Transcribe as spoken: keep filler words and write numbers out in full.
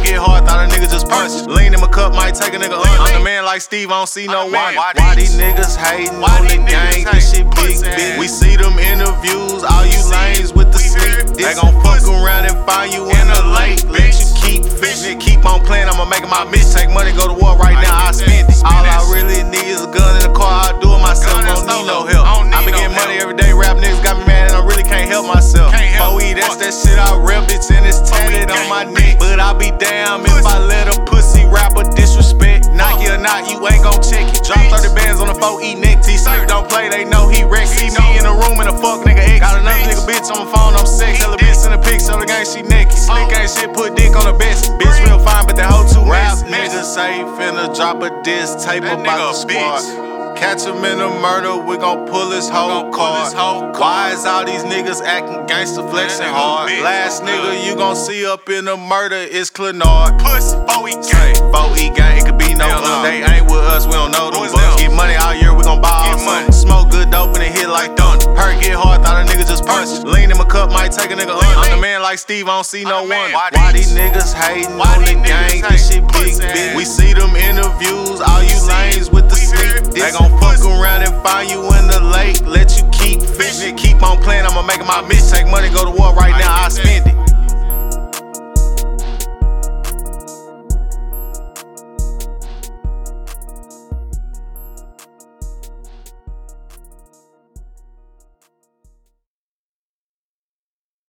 get hard, thought a nigga just punched. Lean in my cup, might take a nigga under. I'm the man like Steve, I don't see no one. Why these niggas hating on the gang? This shit big, big. We see them interviews, all you lanes with the sneak. They gon' fuck around and find you in the lake. Let you keep fishing, keep on playing. I'ma make my bitch take money, go to war right now. I spend it. All I really need is a gun in the car. I do it myself, don't need no help. I been getting money every day. Rap niggas got me mad and I really can't help myself. four E, that's that shit I rep, bitch, and it's tatted on my neck. But I be damn if I let a pussy rapper disrespect. Nike or not, you ain't gon' check it. Drop thirty bands on the four E neck. T-Sir don't play, they know he wreck. See me in the room and a fuck nigga X. Got another nigga bitch on my phone, I'm sex. Tell a bitch in the pic, so the gang she naked. Slick ain't shit, put dick on the best. Bitch real fine, but that hoe too rap. Niggas say he finna drop a diss tape about the squad. Catch him in a murder, we gon' pull his whole card. Why is all these niggas acting gangster flexing hard? Last nigga you gon' see up in the murder is Clenard. Puss, four E gang. four E gang, it could be no other. They ain't with us, we don't know them. But get money all year, we gon' buy all money. Smoke good dope and it hit like thunder. Perk get hard, thought a nigga just punched. Lean in my cup, might take a nigga under. I'm the man like Steve, I don't see no one. Why these niggas hating on the gang? This shit big, big. We see them interviews, all you lanes with the sneak. They gon' fuck around and find you in the lake. Let you keep fishing, keep on playing. I'ma make my bitch take money, go to war right now. I spend it.